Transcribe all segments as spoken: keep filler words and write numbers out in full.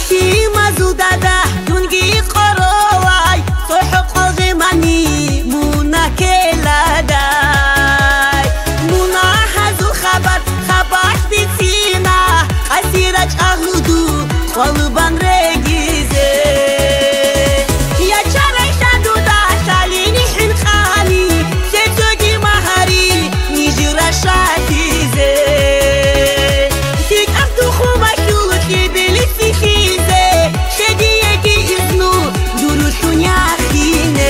Ki mazudada dungi qoroway sohib qoldi mani muna keladay muna hazu khabar khabar bitsina qasiraj ahudu qalban regize ya charay shaduda salini hinqani setogi mahari nijra shatize tik abdu khumashul kibili fikize shediyegi iznu durusunya khine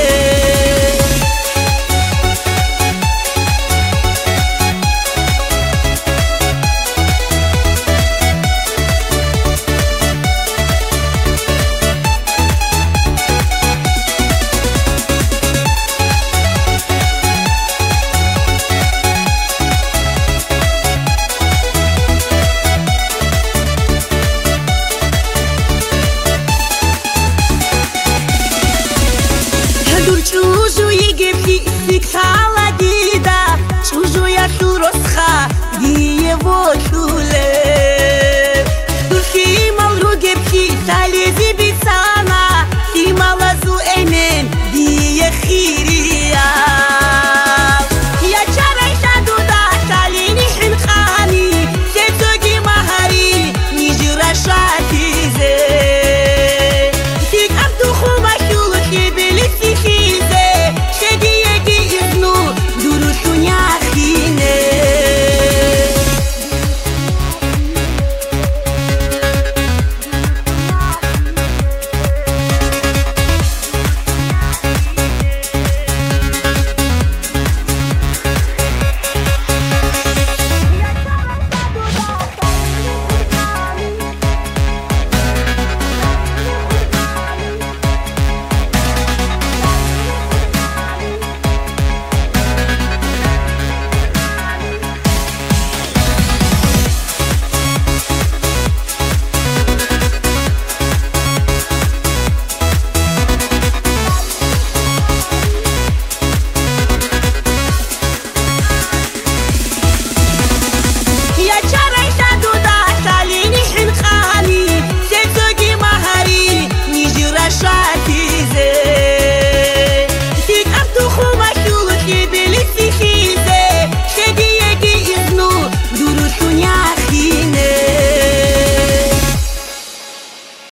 Чужу египти сикала дида, чужу я шуросха, ди его чуле.